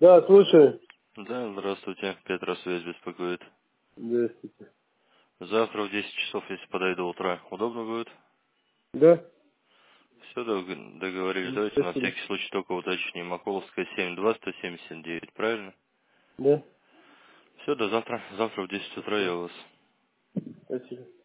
Да, слушаю. Да, здравствуйте. Петросвязь беспокоит. Здравствуйте. Завтра в 10 часов, если подойду утра, удобно будет? Да? Все, договорились. Давайте на Спасибо. всякий случай только уточним. Маколовская 7-2-179, правильно? Да? Все, до завтра. Завтра в 10 утра я у вас. Спасибо.